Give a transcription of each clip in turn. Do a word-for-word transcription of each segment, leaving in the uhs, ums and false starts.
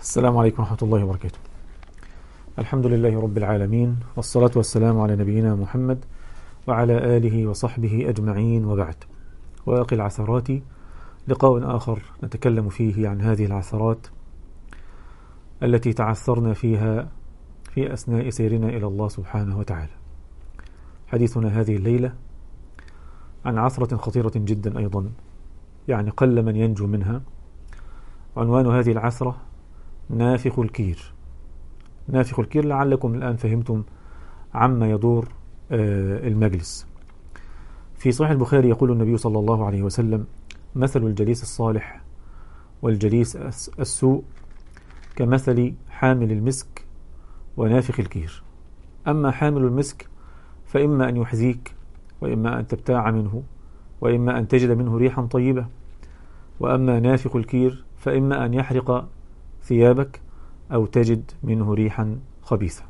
السلام عليكم ورحمة الله وبركاته. الحمد لله رب العالمين، والصلاة والسلام على نبينا محمد وعلى آله وصحبه أجمعين، وبعد. واقي العثرات، لقاء آخر نتكلم فيه عن هذه العثرات التي تعثرنا فيها في أثناء سيرنا إلى الله سبحانه وتعالى. حديثنا هذه الليلة عن عثرة خطيرة جدا أيضا، يعني قل من ينجو منها. عنوان هذه العثرة نافخ الكير. نافخ الكير، لعلكم الآن فهمتم عما يدور المجلس. في صحيح البخاري يقول النبي صلى الله عليه وسلم: مثل الجليس الصالح والجليس السوء كمثل حامل المسك ونافخ الكير. أما حامل المسك فإما أن يحذيك، وإما أن تبتاع منه، وإما أن تجد منه ريحا طيبة. وأما نافخ الكير فإما أن يحرق ثيابك أو تجد منه ريحا خبيثة.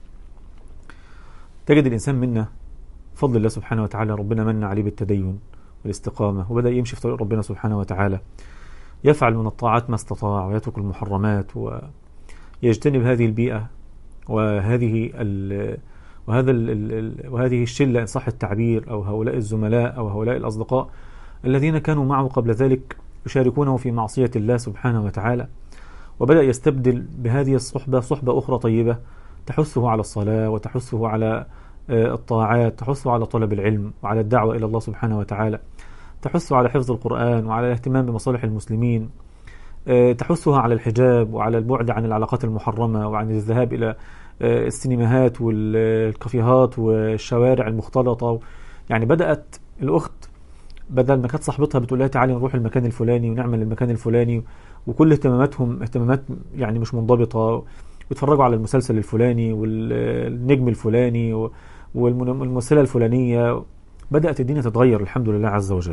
تجد الإنسان منا فضل الله سبحانه وتعالى، ربنا من عليه بالتدين والاستقامة، وبدأ يمشي في طريق ربنا سبحانه وتعالى، يفعل من الطاعات ما استطاع ويترك المحرمات، ويجتنب هذه البيئة وهذه ال وهذا ال وهذه الشلة إن صح التعبير، أو هؤلاء الزملاء أو هؤلاء الأصدقاء الذين كانوا معه قبل ذلك يشاركونه في معصية الله سبحانه وتعالى. وبدأ يستبدل بهذه الصحبة صحبة أخرى طيبة تحثه على الصلاة، وتحثه على الطاعات، تحثه على طلب العلم وعلى الدعوة إلى الله سبحانه وتعالى، تحثه على حفظ القرآن وعلى الاهتمام بمصالح المسلمين، تحثه على الحجاب وعلى البعد عن العلاقات المحرمة وعن الذهاب إلى السينماهات والكافيهات والشوارع المختلطة. يعني بدأت الأخت بدل ما كانت صاحبتها بتقول لها تعالي نروح المكان الفلاني ونعمل المكان الفلاني، وكل اهتماماتهم اهتمامات يعني مش منضبطة، ويتفرجوا على المسلسل الفلاني والنجم الفلاني والممثلة الفلانية، بدأت الدنيا تتغير الحمد لله عز وجل.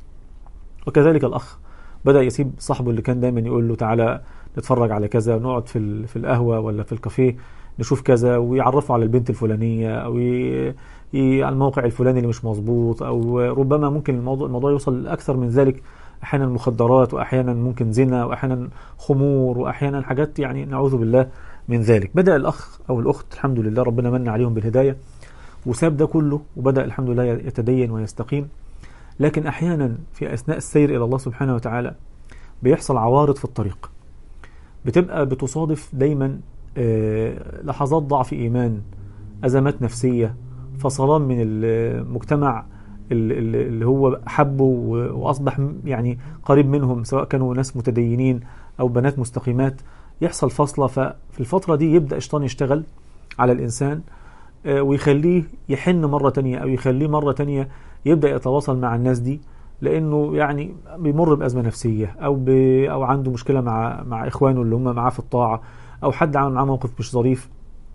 وكذلك الأخ بدأ يسيب صاحبه اللي كان دايما يقول له تعالى نتفرج على كذا، نقعد في في القهوة ولا في الكافيه نشوف كذا، ويعرفه على البنت الفلانية، أو على الموقع الفلاني اللي مش مظبوط، أو ربما ممكن الموضوع, الموضوع يوصل أكثر من ذلك، أحيانا مخدرات، وأحيانا ممكن زنا، وأحيانا خمور، وأحيانا حاجات يعني نعوذ بالله من ذلك. بدأ الأخ أو الأخت الحمد لله ربنا من عليهم بالهداية وساب ده كله، وبدأ الحمد لله يتدين ويستقيم. لكن أحيانا في أثناء السير إلى الله سبحانه وتعالى بيحصل عوارض في الطريق، بتبقى بتصادف دايما لحظات ضعف إيمان، أزمات نفسية، فصلان من المجتمع اللي هو حبه وأصبح يعني قريب منهم، سواء كانوا ناس متدينين أو بنات مستقيمات، يحصل فصلة. ففي الفترة دي يبدأ الشيطان يشتغل على الإنسان ويخليه يحن مرة تانية، أو يخليه مرة تانية يبدأ يتواصل مع الناس دي، لأنه يعني بيمر بأزمة نفسية، أو ب... أو عنده مشكلة مع مع إخوانه اللي هم معاه في الطاعة، أو حد عمل معاه موقف مش ظريف،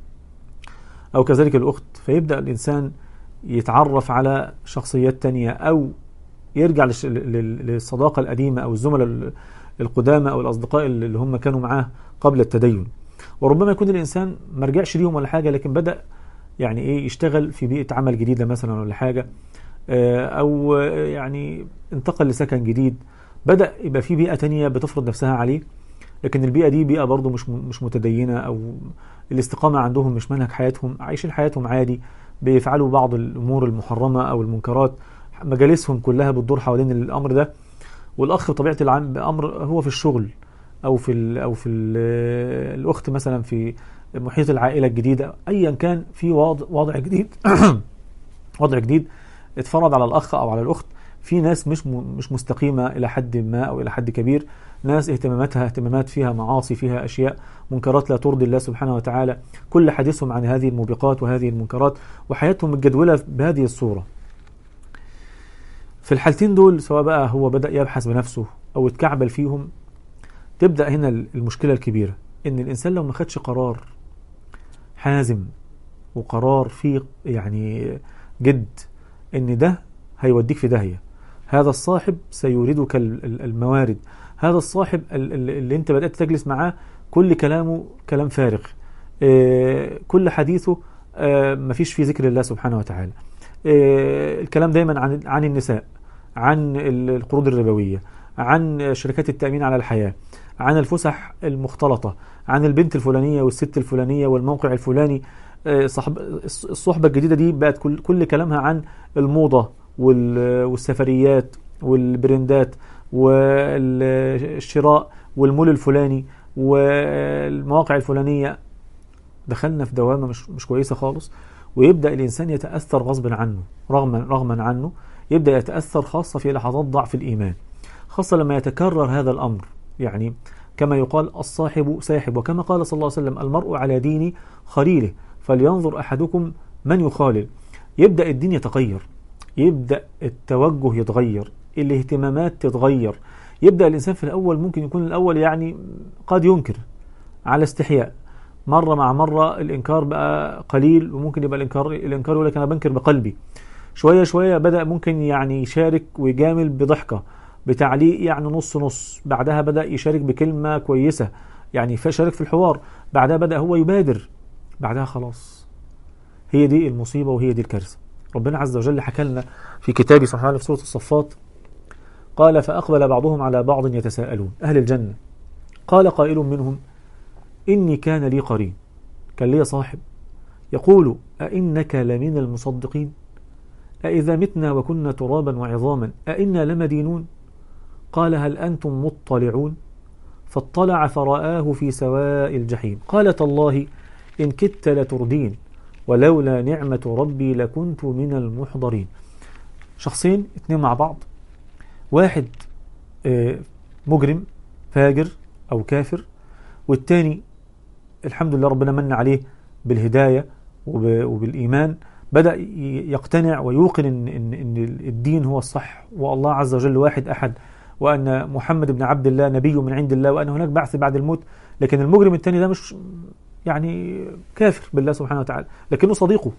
أو كذلك الأخت. فيبدأ الإنسان يتعرف على شخصيات تانية، أو يرجع للش... للصداقة القديمة، أو الزملاء القدامى، أو الأصدقاء اللي هم كانوا معاه قبل التدين. وربما يكون الإنسان ما رجعش ليهم ولا حاجة، لكن بدأ يعني إيه يشتغل في بيئة عمل جديدة مثلا ولا حاجة، أو يعني انتقل لسكن جديد، بدأ يبقى في بيئة تانية بتفرض نفسها عليه، لكن البيئة دي بيئة برضو مش مش متدينة، أو الاستقامة عندهم مش منهج حياتهم، عايشين حياتهم عادي، بيفعلوا بعض الأمور المحرمة أو المنكرات، مجالسهم كلها بتدور حوالين الأمر ده. والأخ بطبيعة الأمر هو في الشغل، أو في ال أو في ال الأخت مثلا في محيط العائلة الجديدة، أيا كان في وضع وضع جديد وضع جديد اتفرض على الأخ أو على الأخت. في ناس مش مش مستقيمة إلى حد ما أو إلى حد كبير، ناس اهتماماتها اهتمامات فيها معاصي، فيها أشياء منكرات لا ترضي الله سبحانه وتعالى، كل حديثهم عن هذه الموبقات وهذه المنكرات، وحياتهم متجدولة بهذه الصورة. في الحالتين دول، سواء بقى هو بدأ يبحث بنفسه أو اتكعبل فيهم، تبدأ هنا المشكلة الكبيرة، إن الإنسان لو ما خدش قرار حازم وقرار فيه يعني جد، إن ده هيوديك في داهية، هذا الصاحب سيوردك الموارد، هذا الصاحب اللي انت بدأت تجلس معاه كل كلامه كلام فارغ، كل حديثه مفيش فيه ذكر الله سبحانه وتعالى، الكلام دايما عن عن النساء، عن القروض الربوية، عن شركات التأمين على الحياة، عن الفسح المختلطة، عن البنت الفلانية والست الفلانية والموقع الفلاني. صحب الصحبة الجديدة دي بقت كل, كل كلامها عن الموضة والسفريات والبرندات والشراء والمول الفلاني والمواقع الفلانية. دخلنا في دوامة مش, مش كويسة خالص، ويبدأ الإنسان يتأثر غصبا عنه رغما, رغما عنه، يبدأ يتأثر خاصة في لحظات ضعف الإيمان، خاصة لما يتكرر هذا الأمر. يعني كما يقال الصاحب ساحب، وكما قال صلى الله عليه وسلم المرء على دين خليله فلينظر أحدكم من يخالل. يبدأ الدين يتغير، يبدأ التوجه يتغير، الاهتمامات تتغير. يبدأ الإنسان في الأول ممكن يكون الأول يعني قد ينكر على استحياء، مرة مع مرة الإنكار بقى قليل، وممكن يبقى الإنكار الإنكار يقول لك أنا بنكر بقلبي. شوية شوية بدأ ممكن يعني يشارك ويجامل بضحكة بتعليق يعني نص نص، بعدها بدأ يشارك بكلمة كويسة يعني شارك في الحوار، بعدها بدأ هو يبادر، بعدها خلاص. هي دي المصيبة وهي دي الكارثة. ربنا عز وجل حكى لنا في كتابه سبحانه في سورة الصفات قال فأقبل بعضهم على بعض يتساءلون. أهل الجنة قال قائل منهم إني كان لي قرين، كان لي صاحب، يقول أئنك لمن المصدقين أئذا متنا وكنا ترابا وعظاما أئنا لمدينون قال هل أنتم مطلعون فاطلع فرآه في سواء الجحيم قال تالله إن كدت لتردين ولولا نعمة ربي لكنت من المحضرين. شخصين اتنين مع بعض، واحد مجرم فاجر أو كافر، والتاني الحمد لله ربنا من عليه بالهداية وبالإيمان، بدأ يقتنع ويوقن إن, إن, إن الدين هو الصح، والله عز وجل واحد أحد، وأن محمد بن عبد الله نبي من عند الله، وأن هناك بعث بعد الموت. لكن المجرم التاني ده مش يعني كافر بالله سبحانه وتعالى، لكنه صديقه،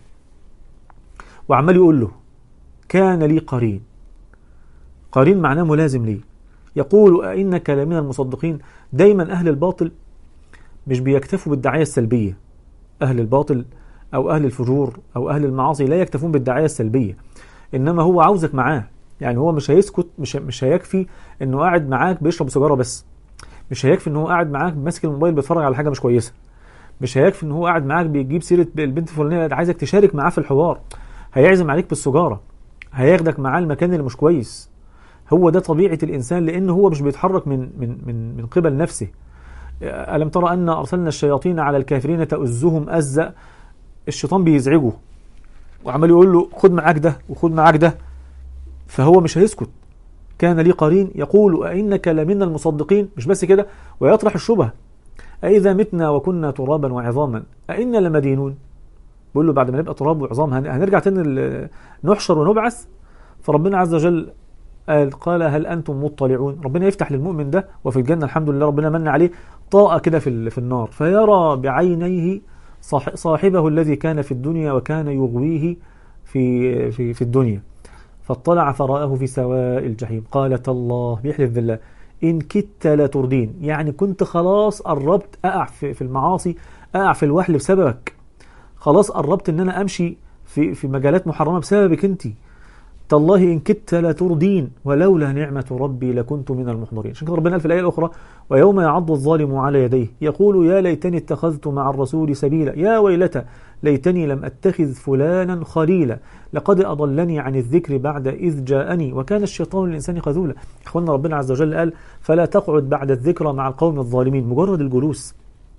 وعمال يقول له كان لي قرين. قرين معناه ملازم لي، يقول أئنك لمن المصدقين. دايما أهل الباطل مش بيكتفوا بالدعاية السلبية، أهل الباطل أو أهل الفجور أو أهل المعاصي لا يكتفون بالدعاية السلبية، إنما هو عاوزك معاه. يعني هو مش هيسكت، مش مش هيكفي إنه قاعد معاك بيشرب سيجارة بس، مش هيكفي إنه قاعد معاك ماسك الموبايل بيتفرج على حاجة مش كويسة، مش هيكفي إنه هو قاعد معاك بيجيب سيرة البنت الفلانية، عايزك تشارك معاه في الحوار، هيعزم عليك بالسجارة، هياخدك معاه المكان اللي مش كويس. هو ده طبيعة الإنسان، لأنه هو مش بيتحرك من من من من قبل نفسه. ألم ترى أن أرسلنا الشياطين على الكافرين تؤزهم أزا. الشيطان بيزعجه وعمال يقول له خد معاك ده وخد معاك ده، فهو مش هيسكت. كان لي قرين يقول أئنك لمن المصدقين، مش بس كده، ويطرح الشبهة أئذا متنا وكنا ترابا وعظاما أئنا لمدينون. بيقول له بعد ما نبقى تراب وعظام هنرجع تاني نحشر ونبعث. فربنا عز وجل قال قال هل أنتم مطلعون. ربنا يفتح للمؤمن ده وفي الجنة الحمد لله ربنا من عليه طاقة كده في في النار، فيرى بعينيه صاحبه الذي كان في الدنيا وكان يغويه في في في الدنيا، فاطلع فرآه في سواء الجحيم قال تالله، بيحلف بالله إن كدت لتردين، يعني كنت خلاص قربت أقع في في المعاصي، أقع في الوحل بسببك، خلاص قربت إن أنا أمشي في في مجالات محرمة بسببك أنت. تالله إن كدت لتردين ولولا نعمة ربي لكنت من المحضرين. عشان كده ربنا قال في الآية الأخرى ويوم يعض الظالم على يديه يقول يا ليتني اتخذت مع الرسول سبيلا يا ويلتى ليتني لم أتخذ فلانا خليلا لقد أضلني عن الذكر بعد إذ جاءني وكان الشيطان للإنسان خذولا. إخواننا ربنا عز وجل قال فلا تقعد بعد الذكرى مع القوم الظالمين. مجرد الجلوس،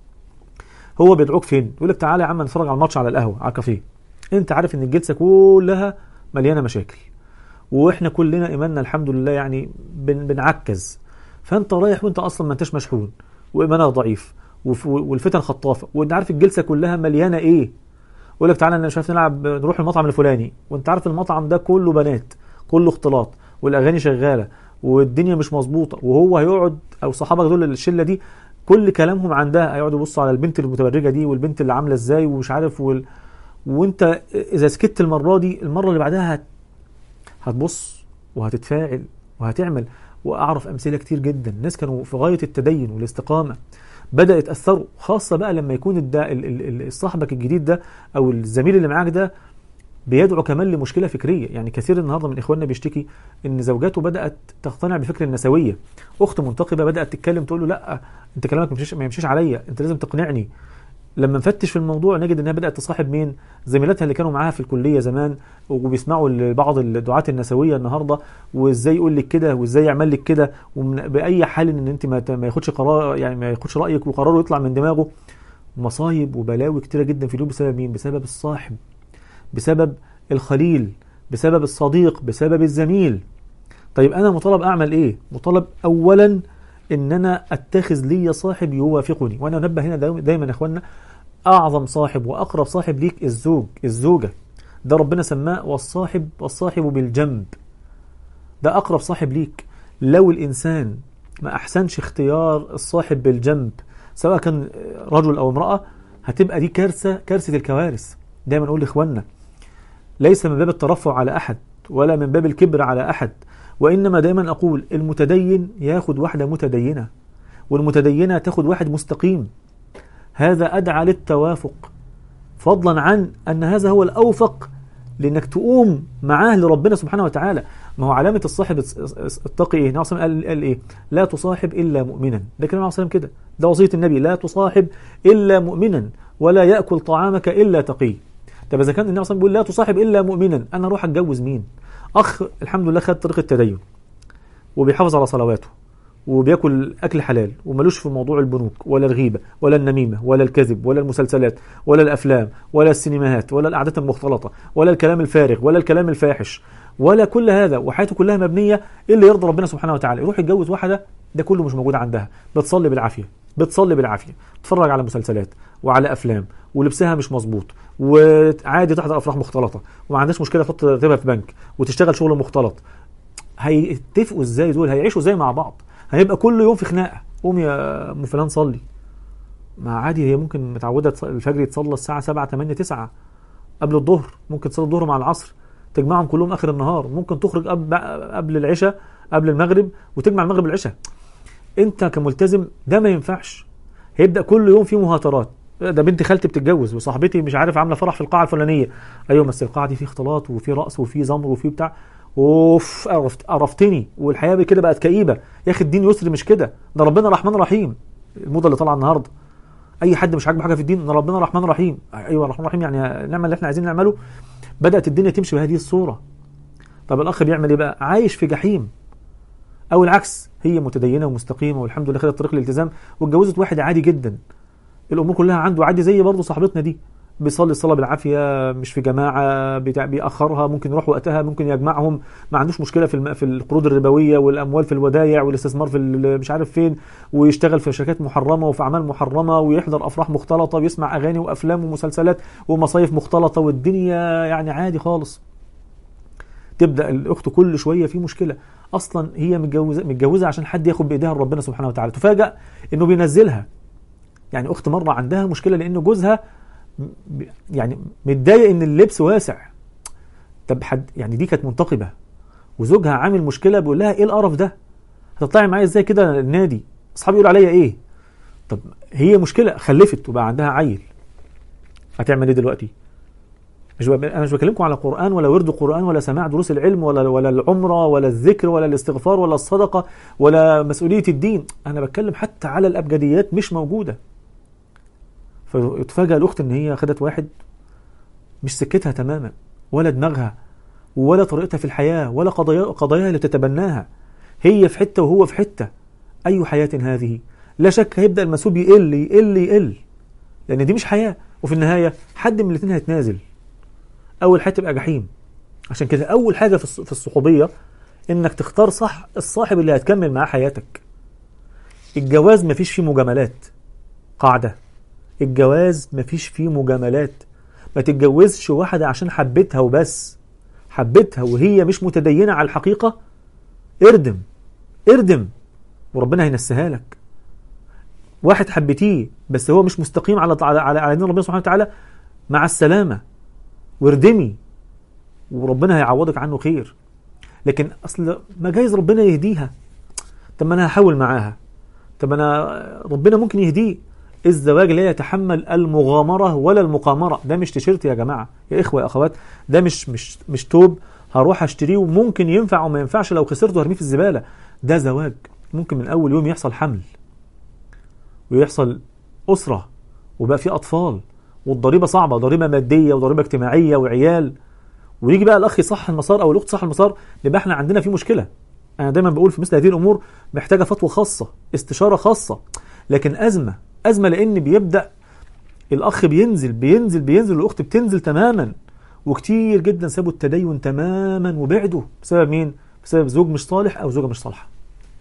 هو بيدعوك فين؟ يقول لك تعالى يا عم نتفرج على الماتش على القهوة على الكافيه، أنت عارف إن الجلسة كلها مليانة مشاكل، واحنا كلنا ايماننا الحمد لله يعني بن بنعكز، فانت رايح وانت اصلا ما انتش مشحون وايمانك ضعيف والفتن خطافه، وانت عارف الجلسه كلها مليانه ايه. يقول لك تعالى انا مش عارف نلعب نروح المطعم الفلاني، وانت عارف المطعم ده كله بنات كله اختلاط والاغاني شغاله والدنيا مش مظبوطه، وهو هيقعد او صحابك دول الشله دي كل كلامهم عندها هيقعدوا يبصوا على البنت المتبرجه دي والبنت اللي عامله ازاي ومش عارف وال... وانت اذا سكت المره دي المره اللي بعدها هت... هتبص وهتتفاعل وهتعمل. وأعرف أمثلة كتير جدا ناس كانوا في غاية التدين والاستقامة بدأ يتأثروا، خاصة بقى لما يكون صاحبك الجديد ده أو الزميل اللي معاك ده بيدعو كمان لمشكلة فكرية. يعني كثير النهاردة من إخواننا بيشتكي إن زوجاته بدأت تقتنع بفكر النسوية. أخت منتقبة بدأت تتكلم تقول له لا أنت كلامك ما يمشيش, ما يمشيش عليا، أنت لازم تقنعني. لما نفتش في الموضوع نجد إنها بدأت تصاحب مين؟ زميلاتها اللي كانوا معاها في الكلية زمان وبيسمعوا لبعض الدعاة النسوية النهاردة، وإزاي يقول لك كده وإزاي يعمل لك كده، وبأي حال إن أنت ما ياخدش قرار، يعني ما ياخدش رأيك وقراره يطلع من دماغه. مصايب وبلاوي كتيرة جدا في اليوم بسبب مين؟ بسبب الصاحب، بسبب الخليل، بسبب الصديق، بسبب الزميل. طيب أنا مطالب أعمل إيه؟ مطالب أولا إن أنا أتخذ لي صاحب يوافقني. وأنا أنبه هنا دايما يا أخوانا، أعظم صاحب وأقرب صاحب ليك الزوج، الزوجة. ده ربنا سماه والصاحب والصاحب بالجنب، ده أقرب صاحب ليك. لو الإنسان ما أحسنش اختيار الصاحب بالجنب سواء كان رجل أو امرأة، هتبقى دي كارثة، كارثة الكوارث. دايما أقول لإخواننا ليس من باب الترفع على أحد ولا من باب الكبر على أحد، وإنما دايما أقول المتدين ياخد واحدة متدينة، والمتدينة تاخد واحد مستقيم. هذا أدعى للتوافق، فضلا عن أن هذا هو الأوفق لأنك تقوم معاه لربنا سبحانه وتعالى. ما هو علامة الصاحب التقي إيه؟ النبي صلى الله عليه وسلم قال إيه؟ لا تصاحب إلا مؤمنا. ده كلام النبي صلى الله عليه وسلم كده، ده وصية النبي، لا تصاحب إلا مؤمنا ولا يأكل طعامك إلا تقي. طب إذا كان النبي صلى الله عليه وسلم بيقول لا تصاحب إلا مؤمنا، أنا أروح أتجوز مين؟ أخ الحمد لله خد طريق التدين وبيحافظ على صلواته وبياكل أكل حلال وملوش في موضوع البنوك ولا الغيبة ولا النميمة ولا الكذب ولا المسلسلات ولا الأفلام ولا السينماهات ولا القعدات المختلطة ولا الكلام الفارغ ولا الكلام الفاحش ولا كل هذا، وحياته كلها مبنية اللي يرضى ربنا سبحانه وتعالى. يروح يتجوز واحدة ده كله مش موجود عندها، بتصلي بالعافية، بتصلي بالعافية، تتفرج على مسلسلات وعلى أفلام ولبسها مش مظبوط وعادي تحضر أفراح مختلطة وما عندهاش مشكلة تحط راتبها في بنك وتشتغل شغل مختلط. هيتفقوا ازاي دول؟ هيعيشوا ازاي مع بعض؟ هيبقى كل يوم في خناقه. قوم يا ام فلان صلي، ما عادي هي ممكن متعوده الفجر يتصلى الساعه سبعة ثمانية تسعة قبل الظهر، ممكن تصلي الظهر مع العصر، تجمعهم كلهم اخر النهار، ممكن تخرج قبل العشاء قبل المغرب وتجمع المغرب بالعشاء. انت كملتزم ده ما ينفعش. هيبدا كل يوم في مهاترات، ده بنت خالتي بتتجوز وصاحبتي مش عارف عامله فرح في القاعه الفلانيه. ايوه بس القاعه دي في اختلاط وفي رقص وفي زمر وفي بتاع، اوف قرفت قرفتني، والحياه كده بقت كئيبه. يا اخي الدين يسر مش كده، ده ربنا رحمن رحيم. الموضه اللي طالعه النهارده اي حد مش عاجبه حاجه في الدين، ان ربنا رحمن رحيم. ايوه رحمن رحيم، يعني نعمل اللي احنا عايزين نعمله. بدات الدنيا تمشي بهذه الصوره. طب الاخ بيعمل ايه بقى؟ عايش في جحيم. او العكس، هي متدينه ومستقيمه والحمد لله خدت طريق الالتزام واتجوزت واحد عادي جدا، الامور كلها عنده عادي زي برضه صاحبتنا دي، بيصلي الصلاه بالعافيه، مش في جماعه، بيأخرها، ممكن يروح وقتها، ممكن يجمعهم، ما عندوش مشكله في الم... في القروض الربويه والاموال في الودايع والاستثمار في مش عارف فين، ويشتغل في شركات محرمه وفي اعمال محرمه ويحضر افراح مختلطه ويسمع اغاني وافلام ومسلسلات ومصايف مختلطه، والدنيا يعني عادي خالص. تبدا الاخت كل شويه في مشكله، اصلا هي متجوزه متجوزه عشان حد ياخد بايديها ربنا سبحانه وتعالى، تفاجأ انه بينزلها. يعني اخت مره عندها مشكله لان جوزها يعني متضايق ان اللبس واسع. طب حد يعني دي كانت منتقبه وزوجها عامل مشكله، بيقول لها ايه القرف ده؟ هتطلعي معايا ازاي كده النادي؟ اصحابي يقولوا عليا ايه؟ طب هي مشكله، خلفت وبقى عندها عيل، هتعمل ايه دلوقتي؟ مش انا مش بكلمكم على قران ولا ورد قران ولا سماع دروس العلم ولا ولا العمره ولا الذكر ولا الاستغفار ولا الصدقه ولا مسؤوليه الدين، انا بتكلم حتى على الابجديات مش موجوده. فتفاجأ الأخت إن هي خدت واحد مش سكتها تماما، ولا دماغها ولا طريقتها في الحياة ولا قضايا قضاياها اللي تتبناها. هي في حتة وهو في حتة. أي حياة هذه؟ لا شك هيبدأ المسؤول يقل يقل يقل، لأن دي مش حياة، وفي النهاية حد من الاثنين هيتنازل. أول حاجة تبقى جحيم. عشان كده أول حاجة في الصحوبية إنك تختار صح الصاحب اللي هتكمل معاه حياتك. الجواز مفيش فيه مجاملات، قاعدة. الجواز مفيش فيه مجاملات. ما تتجوزش واحدة عشان حبيتها وبس، حبيتها وهي مش متدينة على الحقيقة، اردم اردم وربنا هينسيها لك. واحد حبيتيه بس هو مش مستقيم على على على دين ربنا سبحانه وتعالى، مع السلامة واردمي وربنا هيعوضك عنه خير. لكن اصل ما جايز ربنا يهديها، طب ما انا هحاول معاها، طب انا ربنا ممكن يهديه. الزواج لا يتحمل المغامرة ولا المقامرة. ده مش تيشيرت يا جماعة يا إخوة يا أخوات، ده مش مش مش توب هروح أشتريه وممكن ينفع وما ينفعش، لو خسرته هرميه في الزبالة. ده زواج ممكن من أول يوم يحصل حمل ويحصل أسرة وبقى في أطفال، والضريبة صعبة، ضريبة مادية وضريبة اجتماعية وعيال، ويجي بقى الأخ صح المسار أو الأخت صح المسار، نبقى احنا عندنا في مشكلة. أنا دايما بقول في مثل هذه الأمور محتاجة فتوى خاصة، استشارة خاصة. لكن أزمة أزمة لأن بيبدأ الأخ بينزل بينزل بينزل والأخت بتنزل تماما، وكتير جدا سابوا التدين تماما وبعدوا بسبب مين؟ بسبب زوج مش صالح أو زوجة مش صالحة.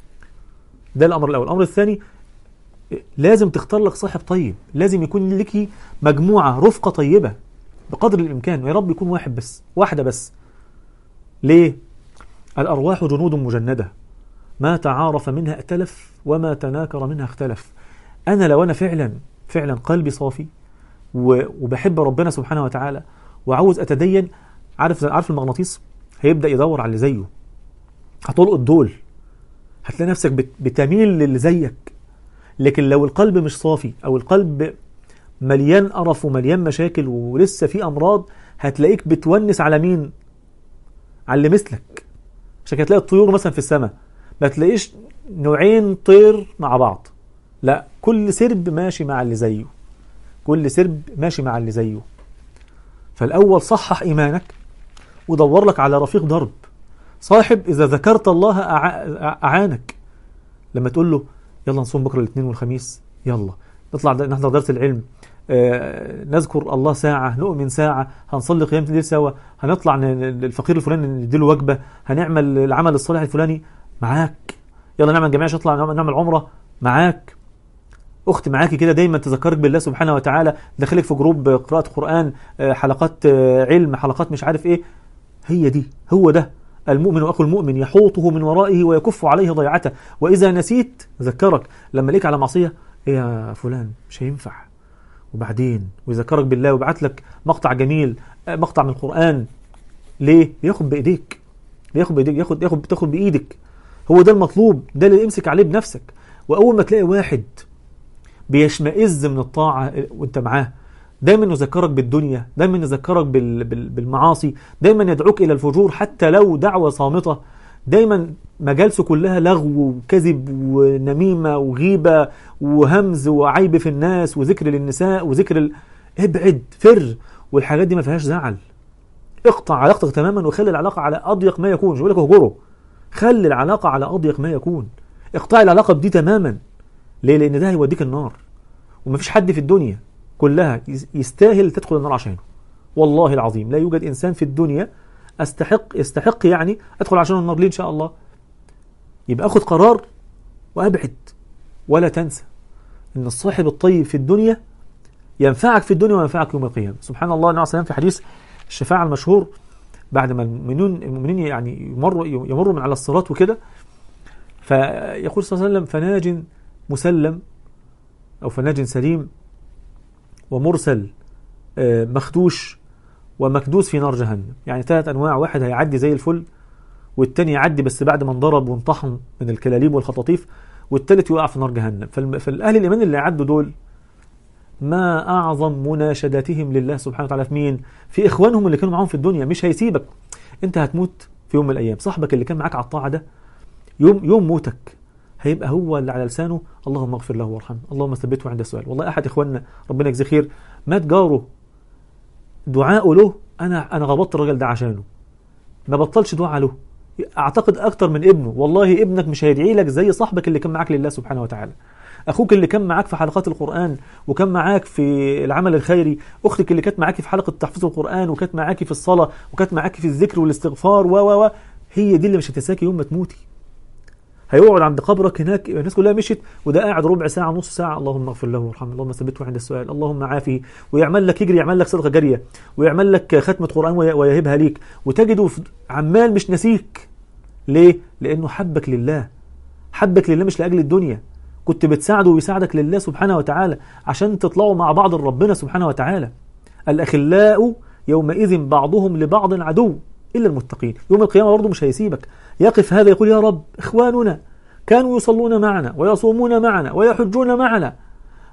ده الأمر الأول. الأمر الثاني، لازم تختار لك صاحب طيب، لازم يكون لك مجموعة رفقة طيبة بقدر الإمكان، ويا رب يكون واحد بس، واحدة بس. ليه؟ الأرواح جنود مجندة، ما تعارف منها ائتلف وما تناكر منها اختلف. أنا لو أنا فعلا فعلا قلبي صافي وبحب ربنا سبحانه وتعالى وعاوز أتدين، عارف عارف المغناطيس هيبدأ يدور على اللي زيه، هتلقط دول، هتلاقي نفسك بتميل للي زيك. لكن لو القلب مش صافي أو القلب مليان قرف ومليان مشاكل ولسه في أمراض، هتلاقيك بتونس على مين؟ على اللي مثلك. عشان كده تلاقي الطيور مثلا في السماء ما تلاقيش نوعين طير مع بعض، لا، كل سرب ماشي مع اللي زيه، كل سرب ماشي مع اللي زيه. فالأول صحح إيمانك ودور لك على رفيق درب، صاحب إذا ذكرت الله أعانك. لما تقول له يلا نصوم بكرة الاثنين والخميس، يلا نطلع نحضر درس العلم، آه نذكر الله ساعة، نؤمن ساعة، هنصلي قيام الليل سوا، هنطلع الفقير الفلاني نديله وجبة، هنعمل العمل الصالح الفلاني، معاك. يلا نعمل جماعة، نطلع نعمل عمرة، معاك. أخت معاكي كده دايما تذكرك بالله سبحانه وتعالى، داخلك في جروب قراءة قرآن، آه حلقات آه علم، حلقات مش عارف إيه. هي دي، هو ده المؤمن أخو المؤمن، يحوطه من ورائه ويكف عليه ضيعته، وإذا نسيت ذكرك. لما ليك على معصية، إيه يا فلان مش هينفع، وبعدين ويذكرك بالله ويبعت لك مقطع جميل، مقطع من القرآن. ليه؟ ياخد بإيديك، ياخد بإيديك، ياخد ياخد تاخد بإيدك. هو ده المطلوب، ده اللي امسك عليه بنفسك. وأول ما تلاقي واحد بيشمئز من الطاعة وانت معاه، دايما يذكرك بالدنيا، دايما يذكرك بالمعاصي، دايما يدعوك إلى الفجور حتى لو دعوة صامتة، دايما مجالسه كلها لغو وكذب ونميمة وغيبة وهمز وعيب في الناس وذكر للنساء وذكر ال... ابعد، فر. والحاجات دي ما فيهاش زعل، اقطع علاقتك تماما وخلي العلاقة على أضيق ما يكون. مش بقول لك اهجره، خلي العلاقة على أضيق ما يكون، اقطع العلاقة بدي تماما. ليه؟ لأن ده هيوديك النار، ومفيش حد في الدنيا كلها يستاهل تدخل النار عشانه. والله العظيم لا يوجد إنسان في الدنيا أستحق يستحق يعني أدخل عشان النار. ليه؟ إن شاء الله. يبقى أخذ قرار وأبعد. ولا تنسى أن الصاحب الطيب في الدنيا ينفعك في الدنيا وينفعك يوم القيامة. سبحان الله. النبي صلى الله عليه وسلم في حديث الشفاعة المشهور، بعد ما المؤمنون المؤمنين يعني يمروا يمروا من على الصراط وكده، فيقول صلى الله عليه وسلم: فناج مسلم أو فناج سليم، ومرسل مخدوش، ومكدوس في نار جهنم. يعني ثلاث أنواع، واحد هيعدي زي الفل، والتاني يعدي بس بعد ما انضرب وانطحن من الكلاليب والخطاطيف، والتالت يقع في نار جهنم. فالأهل الإيمان اللي عدوا دول ما أعظم مناشدتهم لله سبحانه وتعالى في مين؟ في إخوانهم اللي كانوا معاهم في الدنيا. مش هيسيبك، أنت هتموت في يوم من الأيام. صاحبك اللي كان معاك على الطاعة ده يوم يوم موتك هيبقى هو اللي على لسانه اللهم اغفر له وارحمه، اللهم ثبته عند السؤال. والله أحد إخواننا ربنا يجزيه خير مات جاره، دعاءه له أنا أنا غبطت الراجل ده عشانه، ما بطلش دعاء له. أعتقد أكتر من ابنه. والله ابنك مش هيدعي لك زي صاحبك اللي كان معاك لله سبحانه وتعالى، أخوك اللي كان معاك في حلقات القرآن وكان معاك في العمل الخيري، أختك اللي كانت معاك في حلقة تحفيظ القرآن وكانت معاك في الصلاة وكانت معاك في الذكر والاستغفار و و و هي دي اللي مش هتنساكي يوم ما تموتي. هيقعد عند قبرك هناك، الناس كلها مشت وده قاعد ربع ساعة نص ساعة، اللهم اغفر له وارحمه، اللهم ثبته عند السؤال، اللهم عافيه، ويعمل لك يجري يعمل لك صدقة جارية ويعمل لك ختمة قرآن ويهبها ليك، وتجده عمال مش نسيك. ليه؟ لأنه حبك لله، حبك لله مش لأجل الدنيا. كنت بتساعده ويساعدك لله سبحانه وتعالى عشان تطلعوا مع بعض ربنا سبحانه وتعالى. الأخلاء يومئذ بعضهم لبعض عدو إلا المتقين. يوم القيامة برضه مش هيسيبك، يقف هذا يقول يا رب إخواننا كانوا يصلون معنا ويصومون معنا ويحجون معنا،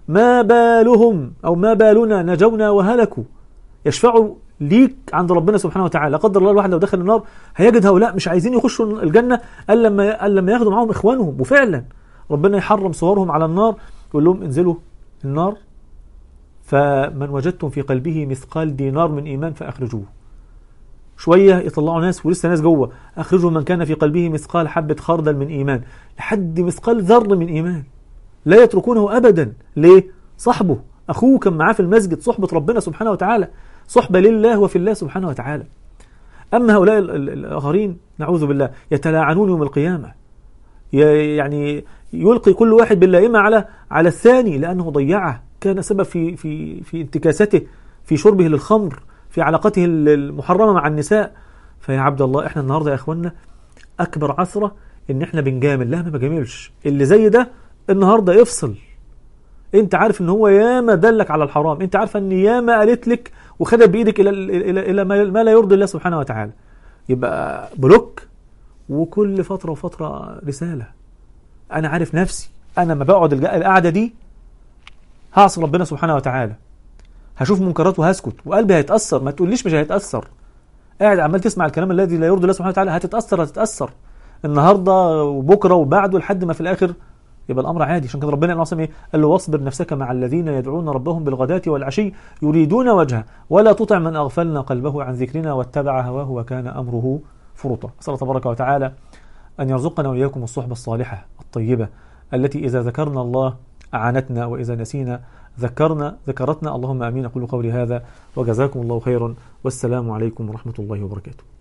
ما بالهم أو ما بالنا نجونا وهلكوا، يشفعوا ليك عند ربنا سبحانه وتعالى. لا قدر الله الواحد لو دخل النار هيجد هؤلاء مش عايزين يخشوا الجنة الا لما الا لما ياخدوا معاهم اخوانهم، وفعلا ربنا يحرم صورهم على النار، يقول لهم انزلوا النار فمن وجدتم في قلبه مثقال دينار من ايمان فاخرجوه. شويه يطلعوا ناس ولسه ناس جوه، اخرجوا من كان في قلبه مثقال حبه خردل من ايمان، لحد مثقال ذر من ايمان لا يتركونه ابدا. ليه؟ صاحبه اخوه كان معاه في المسجد، صحبه ربنا سبحانه وتعالى، صحبه لله وفي الله سبحانه وتعالى. اما هؤلاء الاخرين نعوذ بالله يتلاعنون يوم القيامه، يعني يلقي كل واحد باللائمه على على الثاني لانه ضيعه، كان سبب في في في انتكاسته، في شربه للخمر، في علاقته المحرمه مع النساء. فيا عبد الله احنا النهارده يا اخوانا اكبر عثره ان احنا بنجامل. لا ما بجاملش، اللي زي ده النهارده يفصل. انت عارف ان هو ياما دلك على الحرام، انت عارف ان ياما قالت لك وخدت بايدك الى الى الى ما لا يرضي الله سبحانه وتعالى، يبقى بلوك. وكل فتره وفتره رساله، انا عارف نفسي، انا ما بقعد القعده دي هعصي ربنا سبحانه وتعالى، هشوف منكرات وهسكت وقلبي هيتاثر. ما تقوليش مش هيتاثر، قاعد عمال تسمع الكلام الذي لا يرضي الله سبحانه وتعالى، هتتاثر هتتاثر النهارده وبكره وبعده لحد ما في الاخر يبقى الامر عادي. عشان كده ربنا قال ايه؟ قال له واصبر نفسك مع الذين يدعون ربهم بالغداة والعشي يريدون وجهه ولا تطع من اغفلنا قلبه عن ذكرنا واتبع هواه وكان امره فرطا. اسال الله تبارك وتعالى ان يرزقنا واياكم الصحبه الصالحه الطيبه التي اذا ذكرنا الله اعانتنا واذا نسينا ذكرنا ذكرتنا. اللهم امين. اقول قولي هذا وجزاكم الله خيرا، والسلام عليكم ورحمه الله وبركاته.